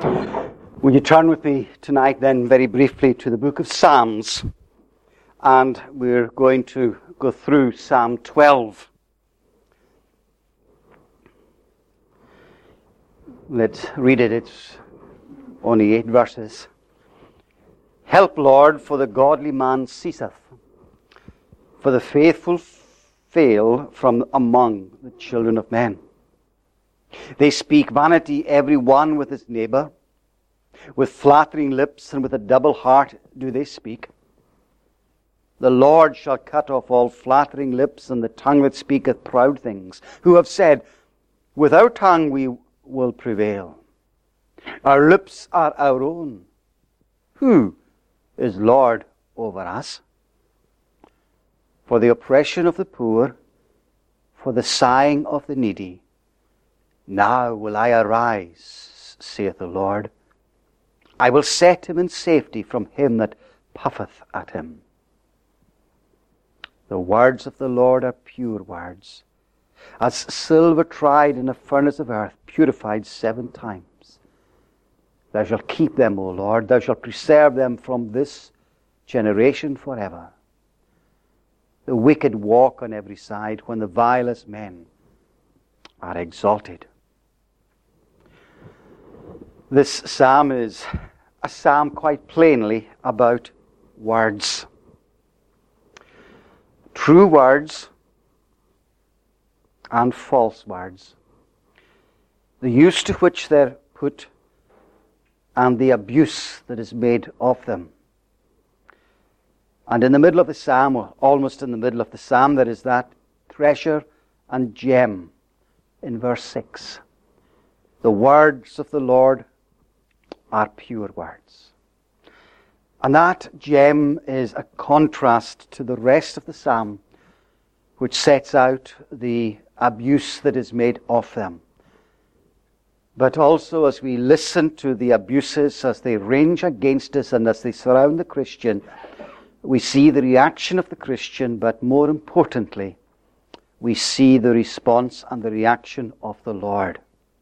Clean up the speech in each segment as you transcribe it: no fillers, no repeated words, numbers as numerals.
Will you turn with me tonight then very briefly to the book of Psalms, and we're going to go through Psalm 12. Let's read it. It's only 8 verses. Help, Lord, for the godly man ceaseth, for the faithful fail from among the children of men. They speak vanity, every one with his neighbor. With flattering lips and with a double heart do they speak. The Lord shall cut off all flattering lips and the tongue that speaketh proud things, who have said, with our tongue we will prevail. Our lips are our own. Who is Lord over us? For the oppression of the poor, for the sighing of the needy, now will I arise, saith the Lord. I will set him in safety from him that puffeth at him. The words of the Lord are pure words, as silver tried in a furnace of earth, purified 7 times. Thou shalt keep them, O Lord, thou shalt preserve them from this generation forever. The wicked walk on every side, when the vilest men are exalted. This psalm is a psalm quite plainly about words. True words and false words. The use to which they're put and the abuse that is made of them. And in the middle of the psalm, or almost in the middle of the psalm, there is that treasure and gem in verse 6. The words of the Lord are pure words. And that gem is a contrast to the rest of the psalm, which sets out the abuse that is made of them. But also, as we listen to the abuses as they range against us and as they surround the Christian, we see the reaction of the Christian, but more importantly, we see the response and the reaction of the Lord.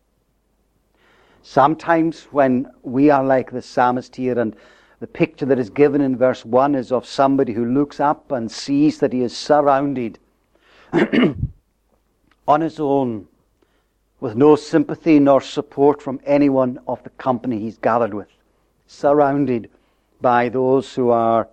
Sometimes when we are like the psalmist here, and the picture that is given in verse 1 is of somebody who looks up and sees that he is surrounded on his own, with no sympathy nor support from anyone of the company he's gathered with, surrounded by those who are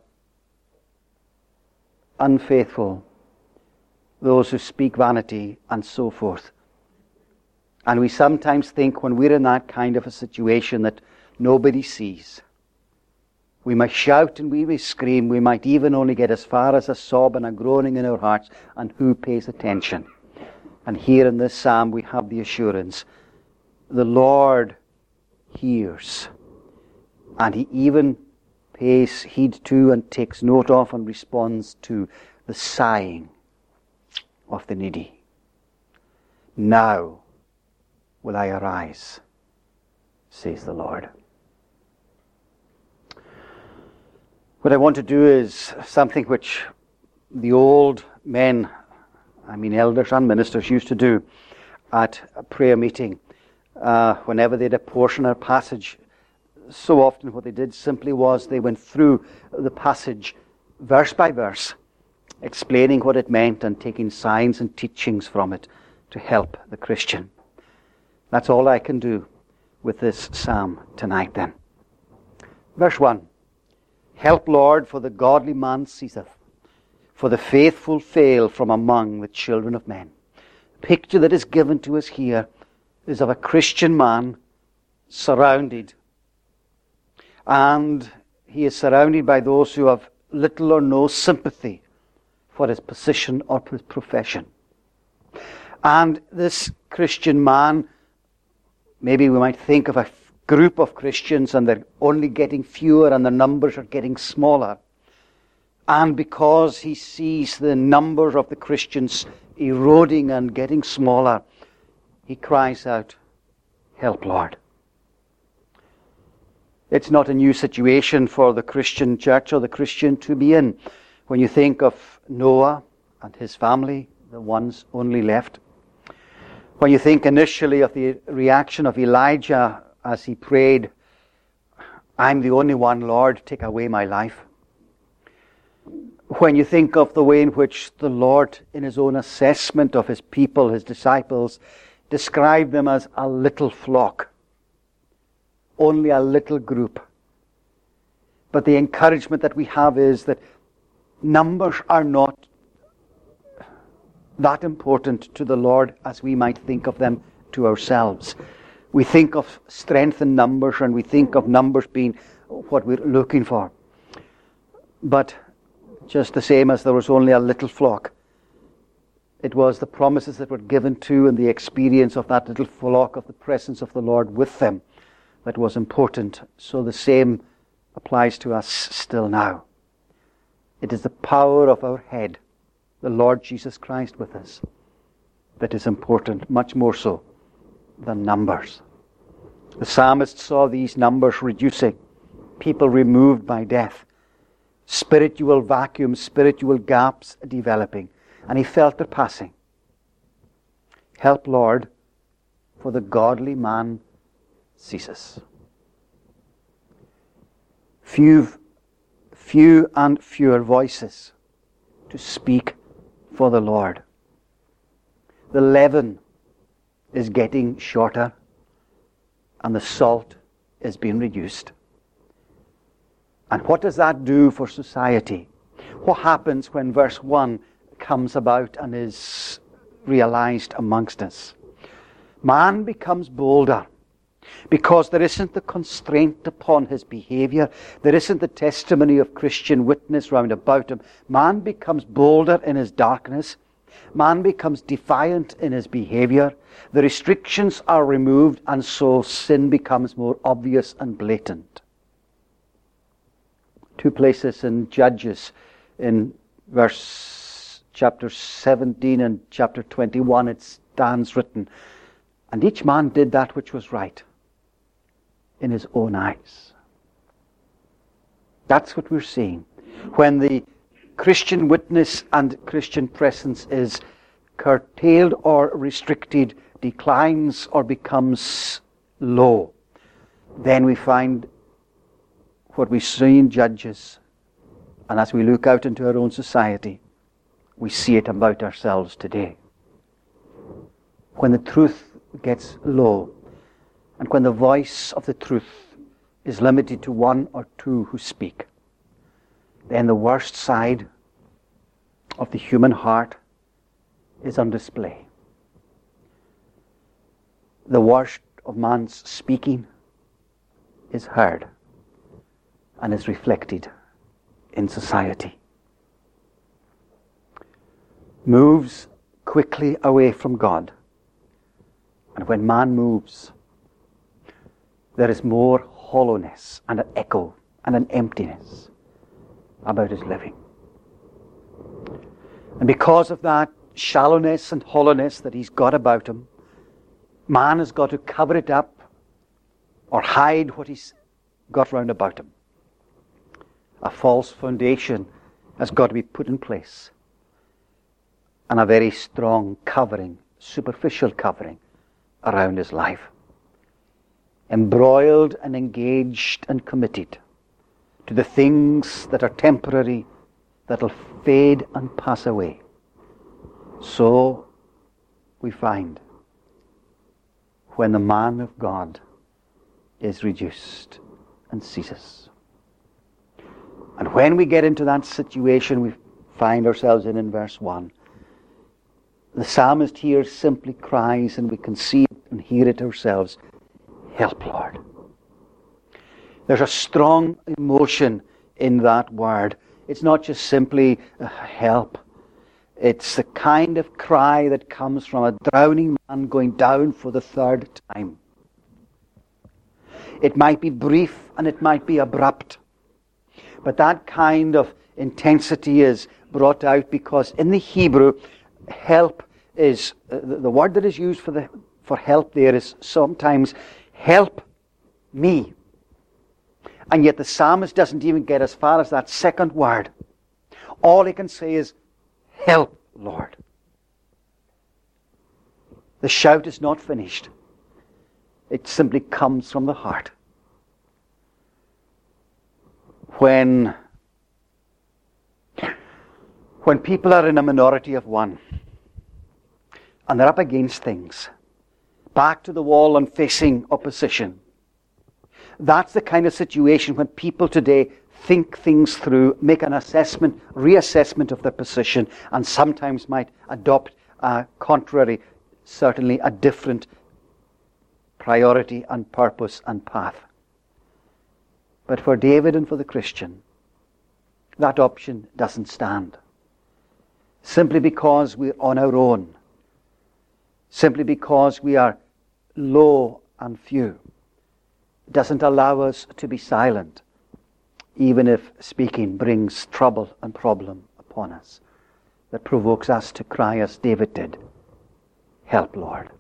unfaithful, those who speak vanity, and so forth. And we sometimes think when we're in that kind of a situation that nobody sees. We might shout and we may scream. We might even only get as far as a sob and a groaning in our hearts. And who pays attention? And here in this psalm we have the assurance. The Lord hears. And He even pays heed to and takes note of and responds to the sighing of the needy. Now will I arise, says the Lord. What I want to do is something which the old men, elders and ministers, used to do at a prayer meeting. Whenever they had a portion or passage, so often what they did simply was they went through the passage verse by verse, explaining what it meant and taking signs and teachings from it to help the Christian. That's all I can do with this psalm tonight then. Verse 1. Help, Lord, for the godly man ceaseth, for the faithful fail from among the children of men. The picture that is given to us here is of a Christian man surrounded. And he is surrounded by those who have little or no sympathy for his position or his profession. And this Christian man, maybe we might think of a group of Christians and they're only getting fewer and the numbers are getting smaller. And because he sees the numbers of the Christians eroding and getting smaller, he cries out, help, Lord. It's not a new situation for the Christian church or the Christian to be in. When you think of Noah and his family, the ones only left. When you think initially of the reaction of Elijah as he prayed I'm the only one, Lord, take away my life. When you think of the way in which the Lord, in his own assessment of his people, his disciples, described them as a little flock, only a little group. But the encouragement that we have is that numbers are not that important to the Lord as we might think of them to ourselves. We think of strength in numbers, and we think of numbers being what we're looking for. But just the same as there was only a little flock, it was the promises that were given to and the experience of that little flock of the presence of the Lord with them that was important. So the same applies to us still now. It is the power of our head, the Lord Jesus Christ with us, that is important, much more so than numbers. The psalmist saw these numbers reducing, people removed by death, spiritual vacuums, spiritual gaps developing, and he felt their passing. Help, Lord, for the godly man ceases. Few and fewer voices to speak for the Lord. The leaven is getting shorter, and the salt is being reduced. And what does that do for society? What happens when verse 1 comes about and is realized amongst us? Man becomes bolder, because there isn't the constraint upon his behavior. There isn't the testimony of Christian witness round about him. Man becomes bolder in his darkness. Man becomes defiant in his behavior. The restrictions are removed, and so sin becomes more obvious and blatant. 2 places in Judges, in chapter 17 and chapter 21, it stands written, "And each man did that which was right in his own eyes." That's what we're seeing. When the Christian witness and Christian presence is curtailed or restricted, declines or becomes low, then we find what we see in Judges, and as we look out into our own society, we see it about ourselves today. When the truth gets low, and when the voice of the truth is limited to one or two who speak, then the worst side of the human heart is on display. The worst of man's speaking is heard and is reflected in society. Moves quickly away from God. And when man moves, there is more hollowness and an echo and an emptiness about his living. And because of that shallowness and hollowness that he's got about him, man has got to cover it up or hide what he's got round about him. A false foundation has got to be put in place, and a very strong covering, superficial covering around his life. Embroiled and engaged and committed to the things that are temporary, that'll fade and pass away. So we find when the man of God is reduced and ceases. And when we get into that situation we find ourselves in verse 1, the psalmist here simply cries, and we can see it and hear it ourselves, "Help, Lord." There's a strong emotion in that word. It's not just simply help. It's the kind of cry that comes from a drowning man going down for the third time. It might be brief and it might be abrupt, but that kind of intensity is brought out because in the Hebrew, help is, the word that is used for help there is sometimes help me. And yet the psalmist doesn't even get as far as that second word. All he can say is, "Help, Lord." The shout is not finished. It simply comes from the heart. when people are in a minority of one and they're up against things, back to the wall and facing opposition, that's the kind of situation when people today think things through, make an assessment, reassessment of their position, and sometimes might adopt a contrary, certainly a different priority and purpose and path. But for David and for the Christian, that option doesn't stand. Simply because we're on our own, simply because we are low and few, doesn't allow us to be silent, even if speaking brings trouble and problem upon us, that provokes us to cry as David did, "Help, Lord."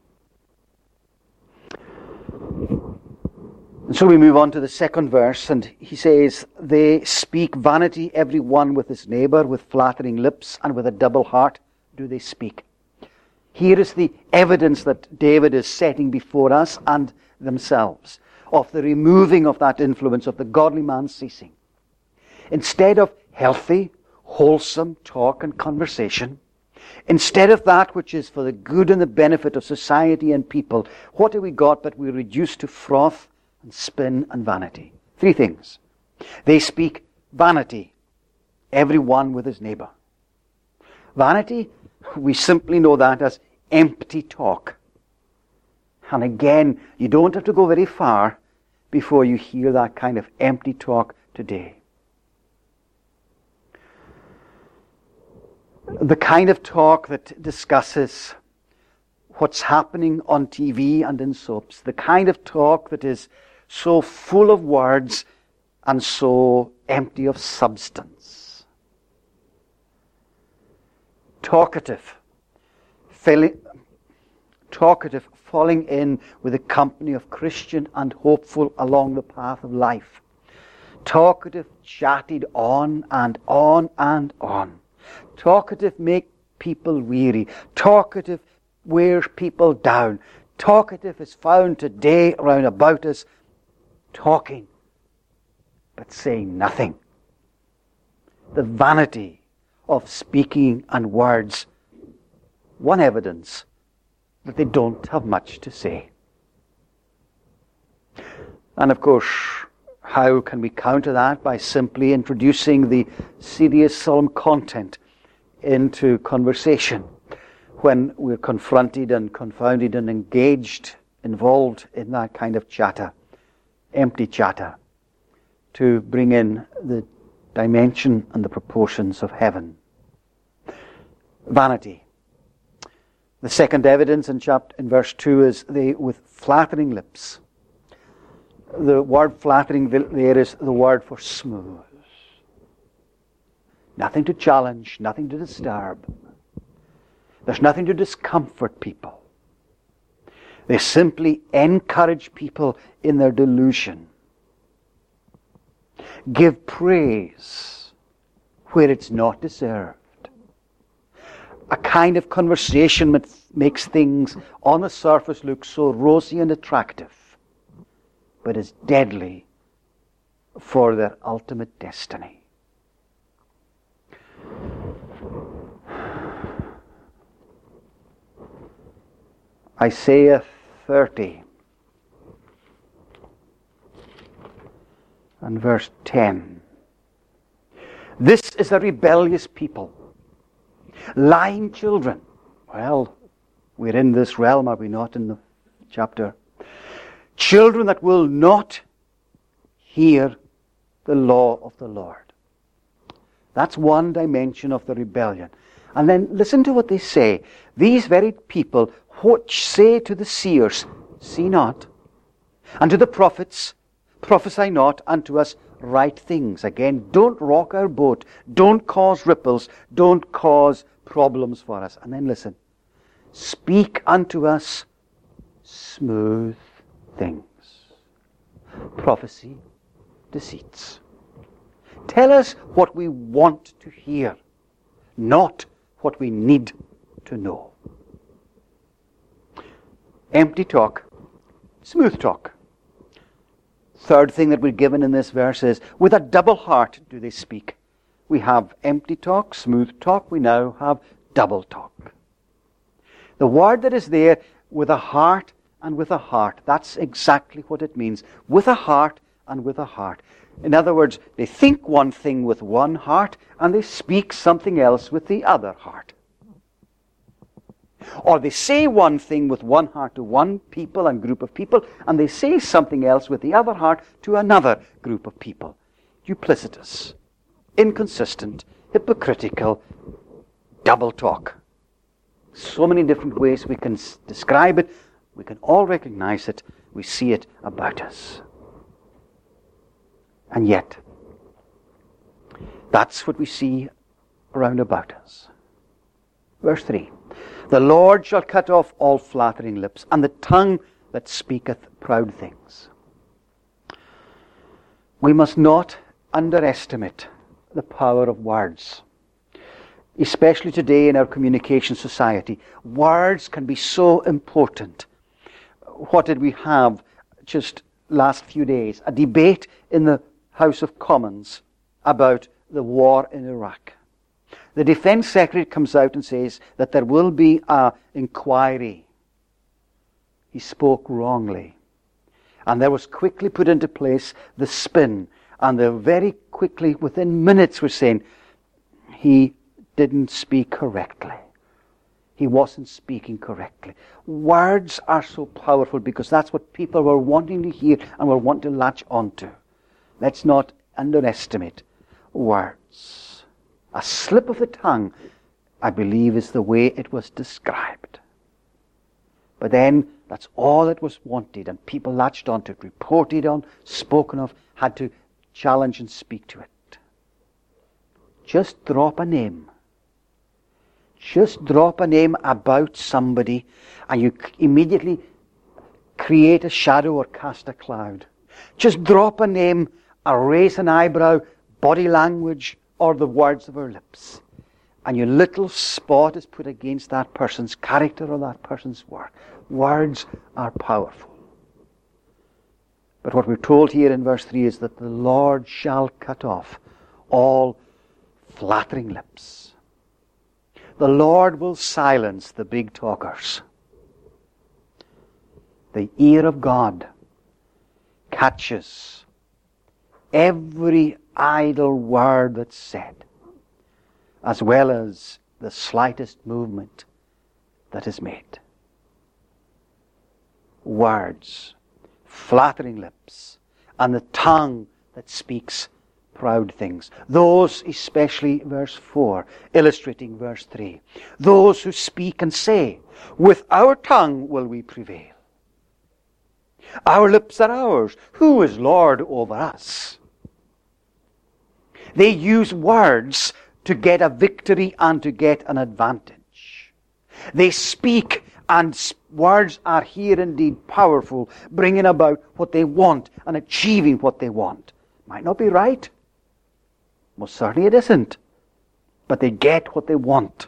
And so we move on to the second verse, and he says, "They speak vanity, every one with his neighbor, with flattering lips, and with a double heart do they speak." Here is the evidence that David is setting before us and themselves of the removing of that influence of the godly man ceasing. Instead of healthy, wholesome talk and conversation, instead of that which is for the good and the benefit of society and people, what have we got but we're reduced to froth and spin and vanity? Three things. They speak vanity, every one with his neighbor. Vanity, we simply know that as empty talk. And again, you don't have to go very far before you hear that kind of empty talk today. The kind of talk that discusses what's happening on TV and in soaps. The kind of talk that is so full of words and so empty of substance. Talkative, falling in with the company of Christian and hopeful along the path of life. Talkative, chatted on and on and on. Talkative make people weary. Talkative wears people down. Talkative is found today round about us, talking, but saying nothing. The vanity of speaking and words, one evidence that they don't have much to say. And of course, how can we counter that? By simply introducing the serious, solemn content into conversation when we're confronted and confounded and engaged, involved in that kind of chatter, empty chatter, to bring in the dimension and the proportions of heaven. Vanity. The second evidence in verse 2 is they with flattering lips. The word flattering there is the word for smooth. Nothing to challenge, nothing to disturb. There's nothing to discomfort people. They simply encourage people in their delusion. Give praise where it's not deserved. A kind of conversation that makes things on the surface look so rosy and attractive, but is deadly for their ultimate destiny. Isaiah 30 and verse 10. This is a rebellious people, lying children. Well, we're in this realm, are we not, in the chapter? Children that will not hear the law of the Lord. That's one dimension of the rebellion. And then listen to what they say. These very people which say to the seers, see not, and to the prophets, prophesy not unto us right things. Again, don't rock our boat. Don't cause ripples. Don't cause problems for us. And then listen. Speak unto us smooth things. Prophecy, deceits. Tell us what we want to hear, not what we need to know. Empty talk, smooth talk. third thing that we're given in this verse is, with a double heart do they speak. We have empty talk, smooth talk. We now have double talk. The word that is there, with a heart and with a heart, that's exactly what it means. With a heart and with a heart. In other words, they think one thing with one heart and they speak something else with the other heart. Or they say one thing with one heart to one people and group of people, and they say something else with the other heart to another group of people. Duplicitous, inconsistent, hypocritical, double talk. So many different ways we can describe it. We can all recognize it. We see it about us. And yet, that's what we see around about us. Verse 3. The Lord shall cut off all flattering lips, and the tongue that speaketh proud things. We must not underestimate the power of words. Especially today in our communication society. Words can be so important. What did we have just last few days? A debate in the House of Commons about the war in Iraq. The Defence Secretary comes out and says that there will be an inquiry. He spoke wrongly. And there was quickly put into place the spin. And they very quickly, within minutes, were saying, he didn't speak correctly. He wasn't speaking correctly. Words are so powerful because that's what people were wanting to hear and were wanting to latch onto. Let's not underestimate words. A slip of the tongue, I believe, is the way it was described. But then, that's all that was wanted, and people latched onto it, reported on, spoken of, had to challenge and speak to it. Just drop a name. Just drop a name about somebody, and you immediately create a shadow or cast a cloud. Just drop a name, or raise an eyebrow, body language, or the words of our lips. And your little spot is put against that person's character or that person's work. Words are powerful. But what we're told here in verse 3 is that the Lord shall cut off all flattering lips. The Lord will silence the big talkers. The ear of God catches every idle word that's said, as well as the slightest movement that is made. Words, flattering lips, and the tongue that speaks proud things. Those, especially verse 4, illustrating verse 3. Those who speak and say, with our tongue will we prevail. Our lips are ours. Who is Lord over us? They use words to get a victory and to get an advantage. They speak, and words are here indeed powerful, bringing about what they want and achieving what they want. Might not be right. Most certainly it isn't. But they get what they want.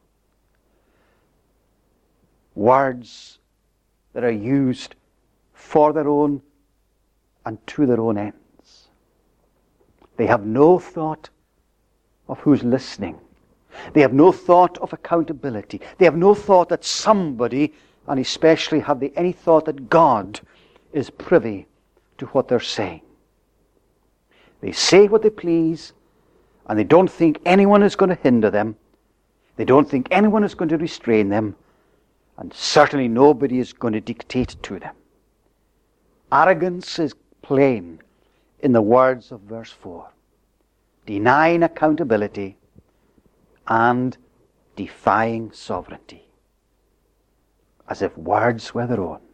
Words that are used for their own and to their own ends. They have no thought of who's listening. They have no thought of accountability. They have no thought that somebody, and especially have they any thought that God is privy to what they're saying. They say what they please, and they don't think anyone is going to hinder them. They don't think anyone is going to restrain them, and certainly nobody is going to dictate to them. Arrogance is plain in the words of verse 4. Denying accountability and defying sovereignty. As if words were their own.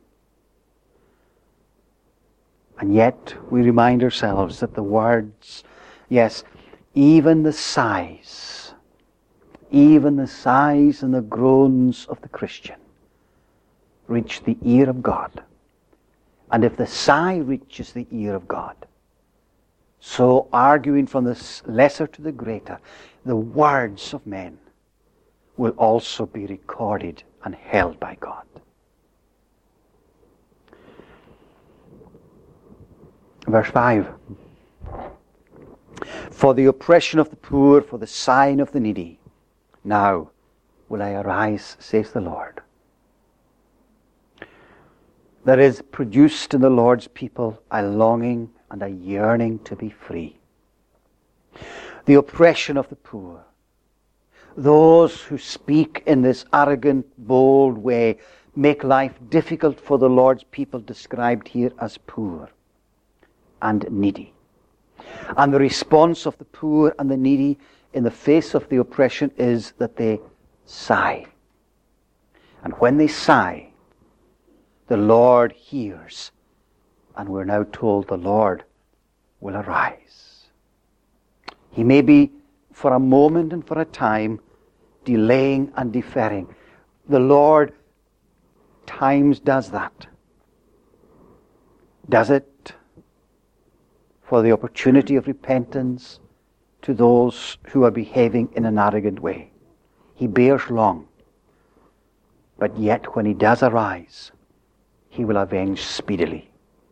And yet we remind ourselves that the words, yes, even the sighs and the groans of the Christian reach the ear of God. And if the sigh reaches the ear of God, so arguing from the lesser to the greater, the words of men will also be recorded and held by God. Verse 5. For the oppression of the poor, for the sighing of the needy, now will I arise, says the Lord. There is produced in the Lord's people a longing and a yearning to be free. The oppression of the poor. Those who speak in this arrogant, bold way make life difficult for the Lord's people, described here as poor and needy. And the response of the poor and the needy in the face of the oppression is that they sigh. And when they sigh, the Lord hears. And we're now told the Lord will arise. He may be for a moment and for a time delaying and deferring. The Lord times does that. Does it for the opportunity of repentance to those who are behaving in an arrogant way. He bears long. But yet when he does arise, he will avenge speedily.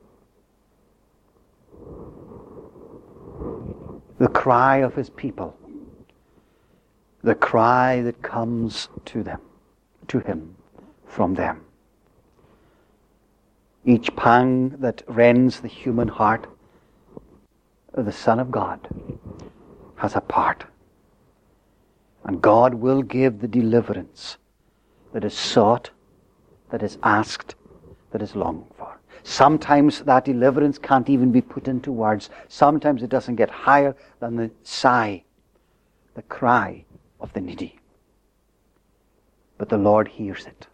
The cry of his people, the cry that comes to him, from them. Each pang that rends the human heart, the Son of God has a part. And God will give the deliverance that is sought, that is asked, that is longed for. Sometimes that deliverance can't even be put into words. Sometimes it doesn't get higher than the sigh, the cry of the needy. But the Lord hears it.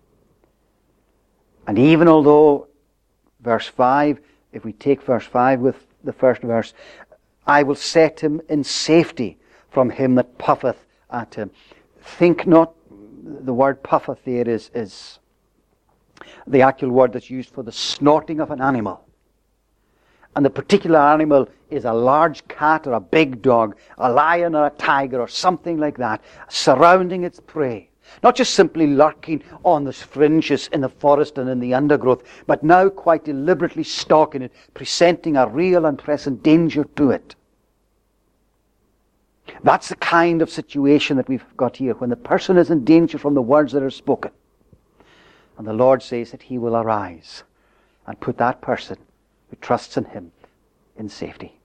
And even although, verse 5, if we take verse 5 with the first verse, I will set him in safety from him that puffeth at him. Think not, the word puffeth there is the actual word that's used for the snorting of an animal. And the particular animal is a large cat or a big dog, a lion or a tiger or something like that, surrounding its prey. Not just simply lurking on the fringes in the forest and in the undergrowth, but now quite deliberately stalking it, presenting a real and present danger to it. That's the kind of situation that we've got here, when the person is in danger from the words that are spoken. And the Lord says that he will arise and put that person who trusts in him in safety.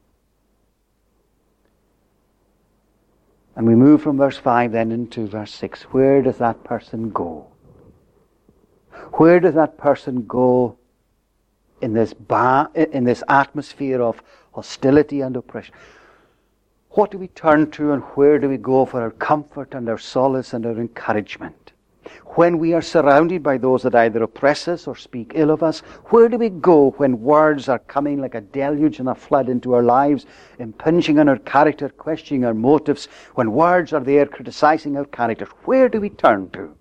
And we move from verse 5 then into verse 6. Where does that person go? Where does that person go in this atmosphere of hostility and oppression? What do we turn to and where do we go for our comfort and our solace and our encouragement? When we are surrounded by those that either oppress us or speak ill of us, where do we go when words are coming like a deluge and a flood into our lives, impinging on our character, questioning our motives? When words are there criticizing our character, where do we turn to?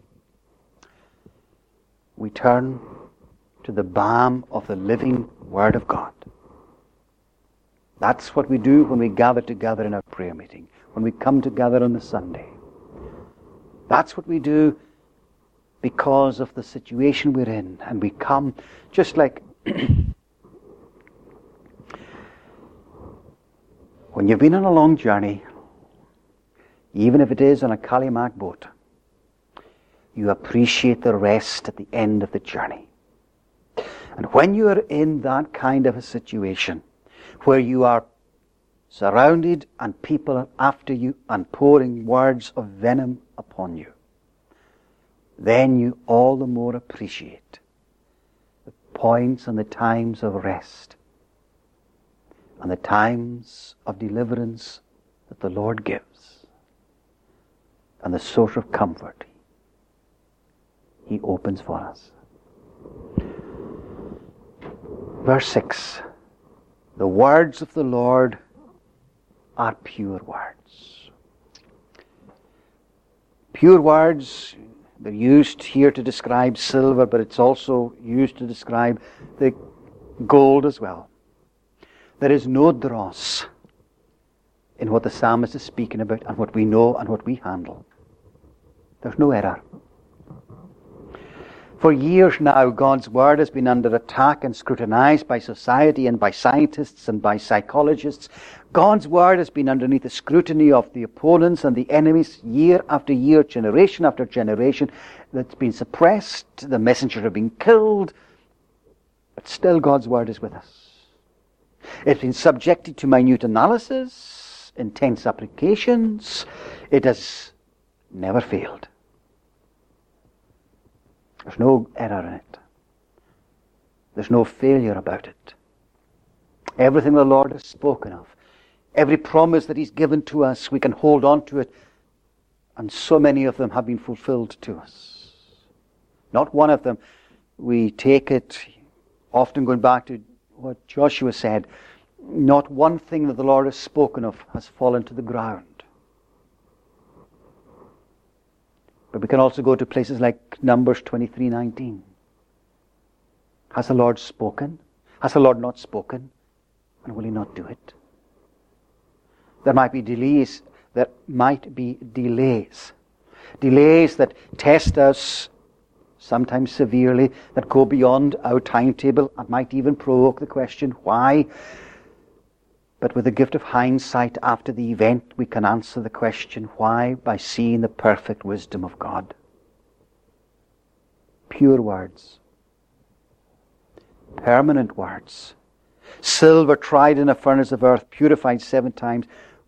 We turn to the balm of the living Word of God. That's what we do when we gather together in our prayer meeting, when we come together on the Sunday. That's what we do because of the situation we're in. And we come just like when you've been on a long journey, even if it is on a Calumac boat, you appreciate the rest at the end of the journey. And when you are in that kind of a situation, where you are surrounded and people are after you and pouring words of venom upon you, then you all the more appreciate the points and the times of rest and the times of deliverance that the Lord gives and the source of comfort He opens for us. Verse 6. The words of the Lord are pure words. Pure words, they're used here to describe silver, but it's also used to describe the gold as well. There is no dross in what the psalmist is speaking about and what we know and what we handle. There's no error. For years now, God's Word has been under attack and scrutinized by society and by scientists and by psychologists. God's Word has been underneath the scrutiny of the opponents and the enemies year after year, generation after generation. That's been suppressed, the messengers have been killed, but still God's Word is with us. It's been subjected to minute analysis, intense applications. It has never failed. There's no error in it. There's no failure about it. Everything the Lord has spoken of, every promise that He's given to us, we can hold on to it. And so many of them have been fulfilled to us. Not one of them. We take it, often going back to what Joshua said, not one thing that the Lord has spoken of has fallen to the ground. But we can also go to places like Numbers 23:19. Has the Lord spoken? Has the Lord not spoken? And will He not do it? There might be delays. There might be delays. Delays that test us, sometimes severely, that go beyond our timetable and might even provoke the question, why? But with the gift of hindsight after the event, we can answer the question, why? By seeing the perfect wisdom of God. Pure words. Permanent words. Silver tried in a furnace of earth, purified 7 times.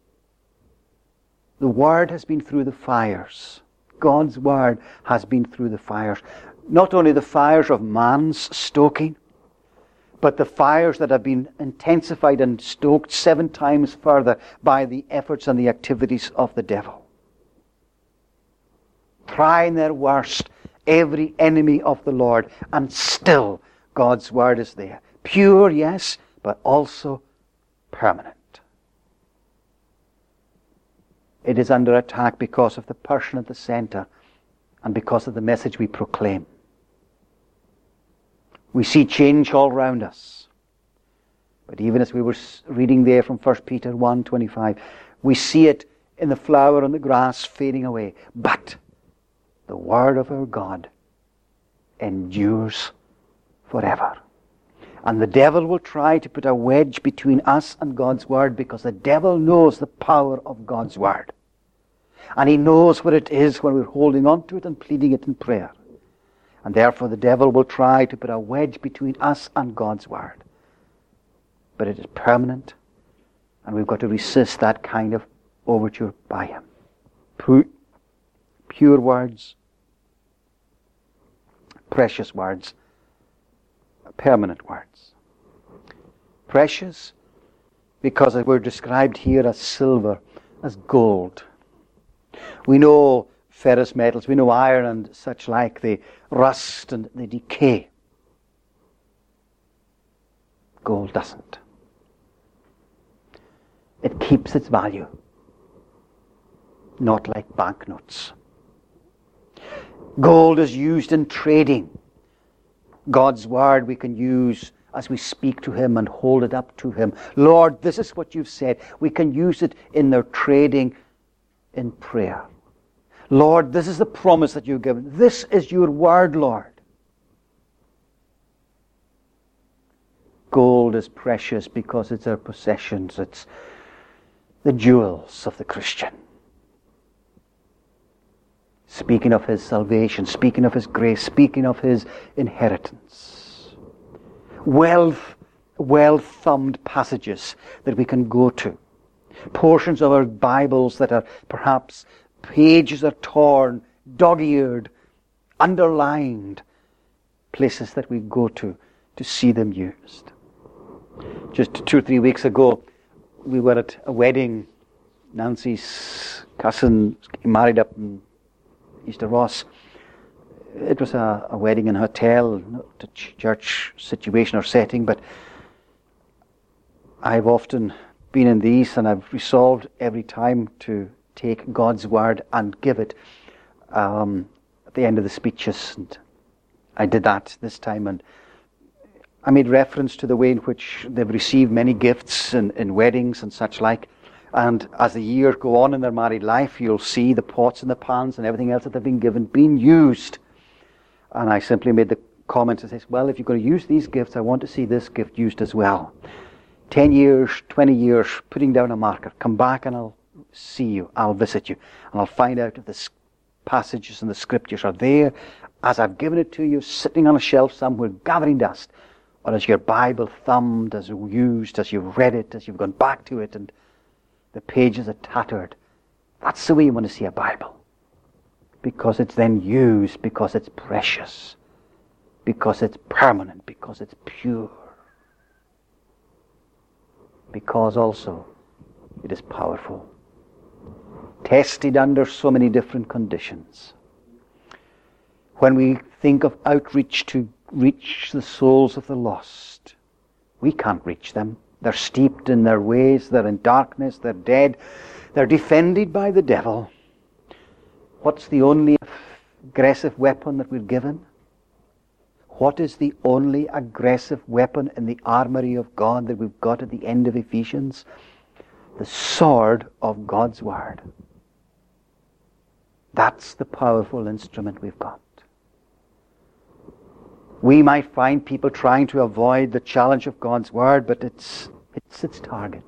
The Word has been through the fires. God's Word has been through the fires. Not only the fires of man's stoking, but the fires that have been intensified and stoked 7 times further by the efforts and the activities of the devil. Trying their worst, every enemy of the Lord, and still God's Word is there. Pure, yes, but also permanent. It is under attack because of the person at the center and because of the message we proclaim. We see change all around us. But even as we were reading there from 1 Peter 1:25, we see it in the flower and the grass fading away. But the Word of our God endures forever. And the devil will try to put a wedge between us and God's Word, because the devil knows the power of God's Word. And he knows what it is when we're holding on to it and pleading it in prayer. And therefore the devil will try to put a wedge between us and God's Word. But it is permanent, and we've got to resist that kind of overture by him. Pure words, precious words, permanent words. Precious because we're described here as silver, as gold. We know ferrous metals, we know iron and such like, they rust and they decay. Gold doesn't. It keeps its value. Not like banknotes. Gold is used in trading. God's Word we can use as we speak to Him and hold it up to Him. Lord, this is what you've said. We can use it in their trading in prayer. Lord, this is the promise that you've given. This is your Word, Lord. Gold is precious because it's our possessions. It's the jewels of the Christian. Speaking of his salvation, speaking of his grace, speaking of his inheritance. Well-thumbed passages that we can go to. Portions of our Bibles that are perhaps pages are torn, dog-eared, underlined. Places that we go to see them used. Just 2 or 3 weeks ago, we were at a wedding. Nancy's cousin married up in Easter Ross. It was a wedding in a hotel, not a church situation or setting, but I've often been in these, and I've resolved every time to take God's Word and give it at the end of the speeches. And I did that this time, and I made reference to the way in which they've received many gifts in weddings and such like. And as the years go on in their married life, you'll see the pots and the pans and everything else that they've been given being used. And I simply made the comment and says, well, if you're going to use these gifts, I want to see this gift used as well. 10 years, 20 years, putting down a marker. Come back and I'll see you. I'll visit you. And I'll find out if the passages in the Scriptures are there as I've given it to you, sitting on a shelf somewhere, gathering dust. Or as your Bible thumbed, as used, as you've read it, as you've gone back to it, and the pages are tattered. That's the way you want to see a Bible. Because it's then used, because it's precious, because it's permanent, because it's pure. Because also it is powerful. Tested under so many different conditions. When we think of outreach to reach the souls of the lost, we can't reach them. They're steeped in their ways, they're in darkness, they're dead, they're defended by the devil. What's the only aggressive weapon that we're given? What is the only aggressive weapon in the armory of God that we've got at the end of Ephesians? The sword of God's Word. That's the powerful instrument we've got. We might find people trying to avoid the challenge of God's Word, but it's its target.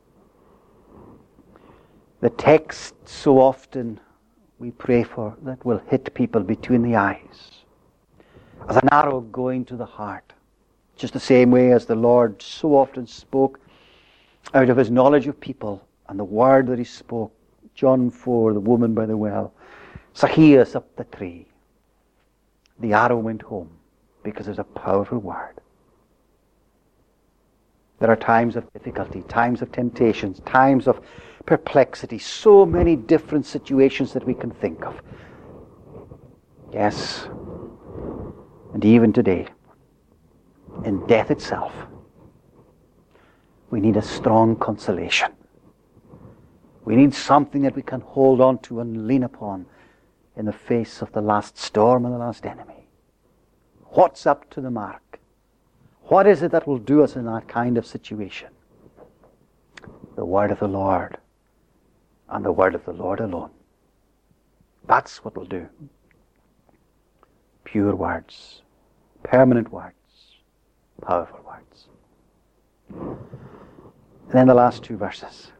The text so often we pray for that will hit people between the eyes. As an arrow going to the heart. Just the same way as the Lord so often spoke out of His knowledge of people and the word that He spoke. John 4, the woman by the well. Zacchaeus up the tree. The arrow went home because it's a powerful word. There are times of difficulty, times of temptations, times of perplexity, so many different situations that we can think of. Yes, and even today, in death itself, we need a strong consolation. We need something that we can hold on to and lean upon in the face of the last storm and the last enemy. What's up to the mark? What is it that will do us in that kind of situation? The word of the Lord, and the word of the Lord alone. That's what will do. Pure words, permanent words, powerful words. And then the last two verses.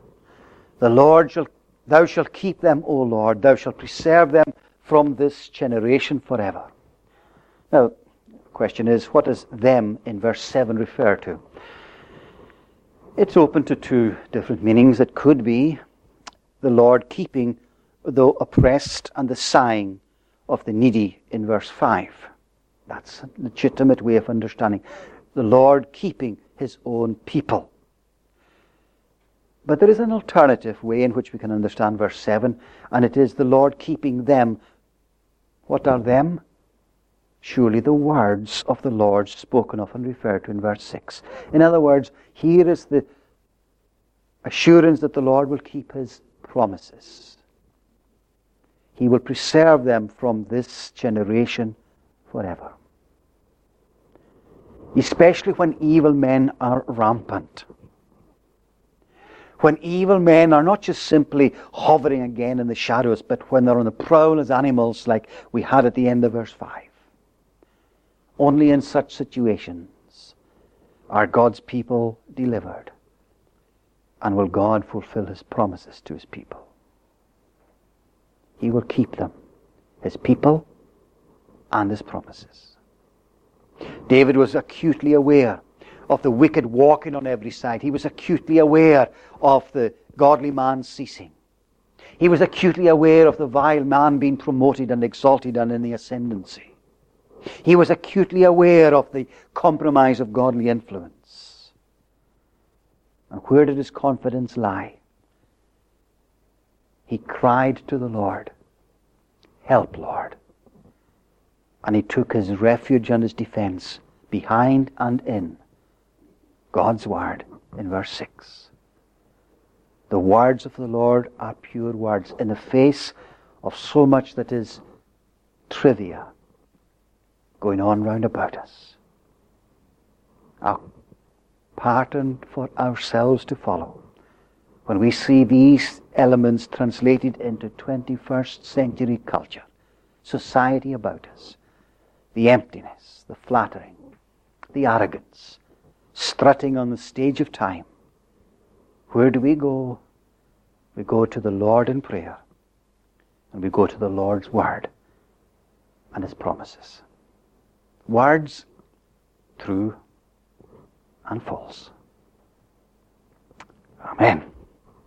Thou shalt keep them, O Lord, thou shalt preserve them from this generation forever. Now, the question is, what does them in verse 7 refer to? It's open to two different meanings. It could be the Lord keeping the oppressed and the sighing of the needy in verse 5. That's a legitimate way of understanding. The Lord keeping His own people. But there is an alternative way in which we can understand verse 7, and it is the Lord keeping them. What are them? Surely the words of the Lord spoken of and referred to in verse 6. In other words, here is the assurance that the Lord will keep His promises. He will preserve them from this generation forever. Especially when evil men are rampant. When evil men are not just simply hovering again in the shadows, but when they're on the prowl as animals like we had at the end of verse 5. Only in such situations are God's people delivered. And will God fulfill His promises to His people. He will keep them, His people, and His promises. David was acutely aware of the wicked walking on every side. He was acutely aware of the godly man ceasing. He was acutely aware of the vile man being promoted and exalted and in the ascendancy. He was acutely aware of the compromise of godly influence. And where did his confidence lie? He cried to the Lord, "Help, Lord." And he took his refuge and his defense behind and in God's word in verse 6. The words of the Lord are pure words in the face of so much that is trivia going on round about us. A pattern for ourselves to follow. When we see these elements translated into 21st century culture, society about us, the emptiness, the flattering, the arrogance, strutting on the stage of time. Where do we go? We go to the Lord in prayer, and we go to the Lord's Word and His promises. Words true and false. Amen.